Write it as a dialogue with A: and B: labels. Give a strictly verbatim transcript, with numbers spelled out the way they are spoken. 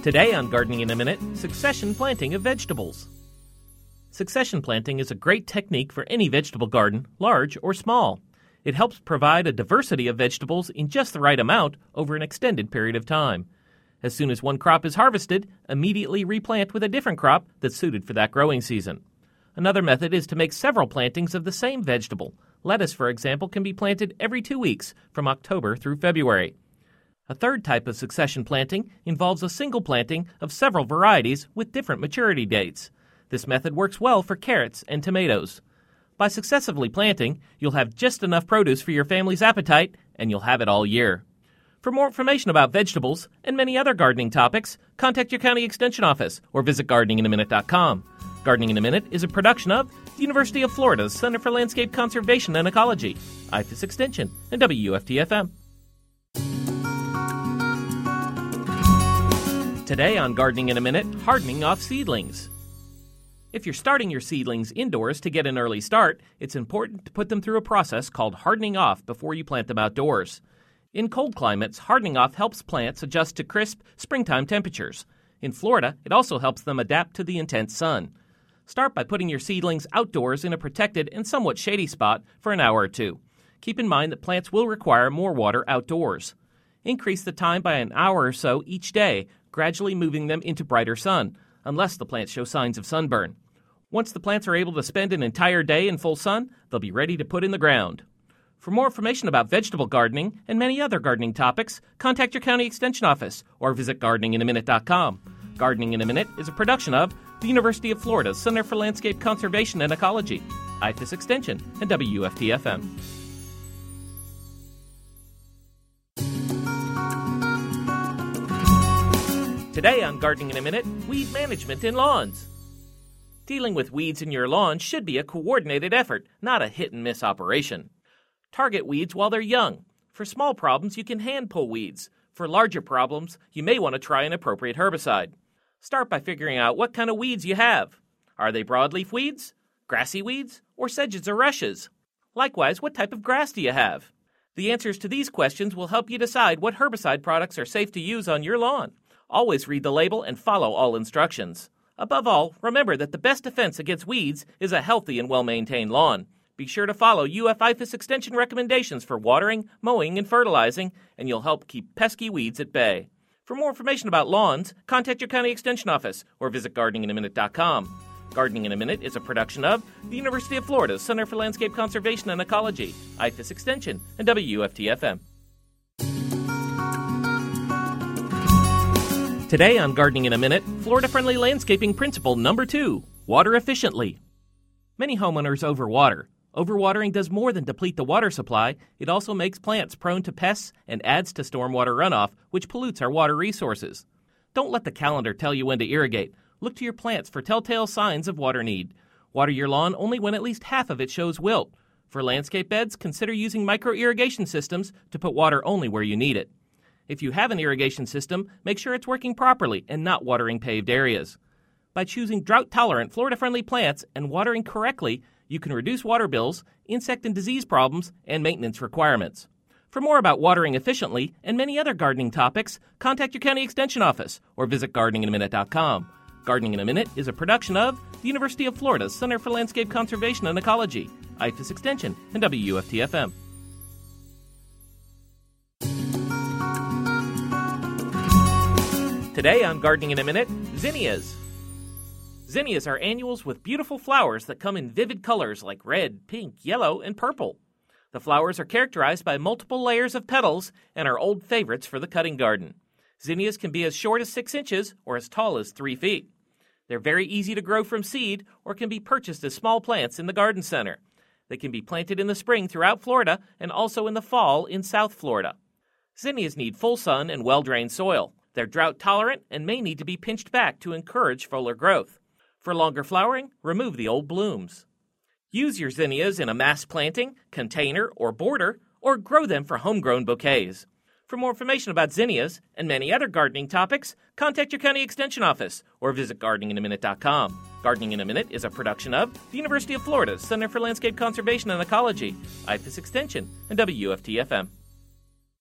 A: Today on Gardening in a Minute, succession planting of vegetables. Succession planting is a great technique for any vegetable garden, large or small. It helps provide a diversity of vegetables in just the right amount over an extended period of time. As soon as one crop is harvested, immediately replant with a different crop that's suited for that growing season. Another method is to make several plantings of the same vegetable. Lettuce, for example, can be planted every two weeks from October through February. A third type of succession planting involves a single planting of several varieties with different maturity dates. This method works well for carrots and tomatoes. By successively planting, you'll have just enough produce for your family's appetite, and you'll have it all year. For more information about vegetables and many other gardening topics, contact your county extension office or visit gardening in a minute dot com. Gardening in a Minute is a production of the University of Florida's Center for Landscape Conservation and Ecology, I F A S Extension, and W U F T F M. Today on Gardening in a Minute, hardening off seedlings. If you're starting your seedlings indoors to get an early start, it's important to put them through a process called hardening off before you plant them outdoors. In cold climates, hardening off helps plants adjust to crisp, springtime temperatures. In Florida, it also helps them adapt to the intense sun. Start by putting your seedlings outdoors in a protected and somewhat shady spot for an hour or two. Keep in mind that plants will require more water outdoors. Increase the time by an hour or so each day, gradually moving them into brighter sun, unless the plants show signs of sunburn. Once the plants are able to spend an entire day in full sun, they'll be ready to put in the ground. For more information about vegetable gardening and many other gardening topics, contact your county extension office or visit gardening in a minute dot com. Gardening in a Minute is a production of the University of Florida's Center for Landscape Conservation and Ecology, I F A S Extension, and W U F T F M. Today on Gardening in a Minute, weed management in lawns. Dealing with weeds in your lawn should be a coordinated effort, not a hit-and-miss operation. Target weeds while they're young. For small problems, you can hand-pull weeds. For larger problems, you may want to try an appropriate herbicide. Start by figuring out what kind of weeds you have. Are they broadleaf weeds, grassy weeds, or sedges or rushes? Likewise, what type of grass do you have? The answers to these questions will help you decide what herbicide products are safe to use on your lawn. Always read the label and follow all instructions. Above all, remember that the best defense against weeds is a healthy and well-maintained lawn. Be sure to follow U F I F A S Extension recommendations for watering, mowing, and fertilizing, and you'll help keep pesky weeds at bay. For more information about lawns, contact your county extension office or visit gardening in a minute dot com. Gardening in a Minute is a production of the University of Florida's Center for Landscape Conservation and Ecology, I F A S Extension, and W U F T F M. Today on Gardening in a Minute, Florida-friendly landscaping principle number two, water efficiently. Many homeowners overwater. Overwatering does more than deplete the water supply. It also makes plants prone to pests and adds to stormwater runoff, which pollutes our water resources. Don't let the calendar tell you when to irrigate. Look to your plants for telltale signs of water need. Water your lawn only when at least half of it shows wilt. For landscape beds, consider using micro-irrigation systems to put water only where you need it. If you have an irrigation system, make sure it's working properly and not watering paved areas. By choosing drought-tolerant, Florida-friendly plants and watering correctly, you can reduce water bills, insect and disease problems, and maintenance requirements. For more about watering efficiently and many other gardening topics, contact your county extension office or visit gardening in a minute dot com. Gardening in a Minute is a production of the University of Florida's Center for Landscape Conservation and Ecology, I F A S Extension, and W U F T F M. Today on Gardening in a Minute, zinnias. Zinnias are annuals with beautiful flowers that come in vivid colors like red, pink, yellow, and purple. The flowers are characterized by multiple layers of petals and are old favorites for the cutting garden. Zinnias can be as short as six inches or as tall as three feet. They're very easy to grow from seed or can be purchased as small plants in the garden center. They can be planted in the spring throughout Florida and also in the fall in South Florida. Zinnias need full sun and well-drained soil. They're drought-tolerant and may need to be pinched back to encourage fuller growth. For longer flowering, remove the old blooms. Use your zinnias in a mass planting, container, or border, or grow them for homegrown bouquets. For more information about zinnias and many other gardening topics, contact your county extension office or visit gardening in a minute dot com. Gardening in a Minute is a production of the University of Florida's Center for Landscape Conservation and Ecology, I F A S Extension, and W U F T F M.